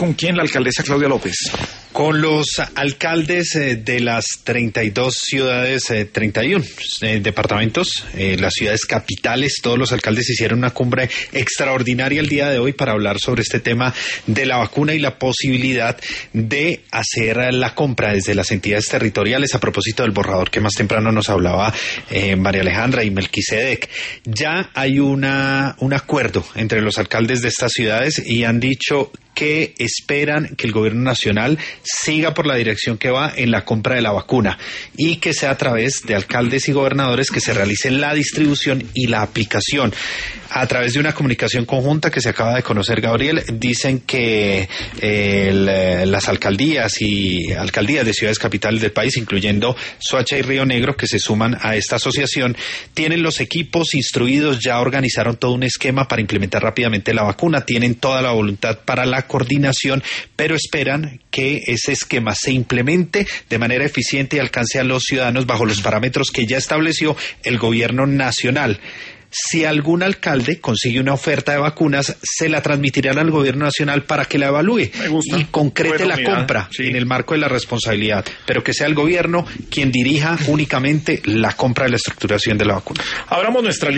¿Con quién la alcaldesa Claudia López? Con los alcaldes de las 32 ciudades, 31 departamentos, las ciudades capitales. Todos los alcaldes hicieron una cumbre extraordinaria el día de hoy para hablar sobre este tema de la vacuna y la posibilidad de hacer la compra desde las entidades territoriales. A propósito del borrador que más temprano nos hablaba María Alejandra y Melquisedec, ya hay un acuerdo entre los alcaldes de estas ciudades y han dicho que esperan que el gobierno nacional siga por la dirección que va en la compra de la vacuna y que sea a través de alcaldes y gobernadores que se realice la distribución y la aplicación. A través de una comunicación conjunta que se acaba de conocer, Gabriel, dicen que las alcaldías de ciudades capitales del país, incluyendo Soacha y Río Negro, que se suman a esta asociación, tienen los equipos instruidos, ya organizaron todo un esquema para implementar rápidamente la vacuna, tienen toda la voluntad para la coordinación, pero esperan que ese esquema se implemente de manera eficiente y alcance a los ciudadanos bajo los parámetros que ya estableció el gobierno nacional. Si algún alcalde consigue una oferta de vacunas, se la transmitirán al gobierno nacional para que la evalúe y concrete la compra en el marco de la responsabilidad, pero que sea el gobierno quien dirija únicamente la compra de la estructuración de la vacuna. Abramos nuestra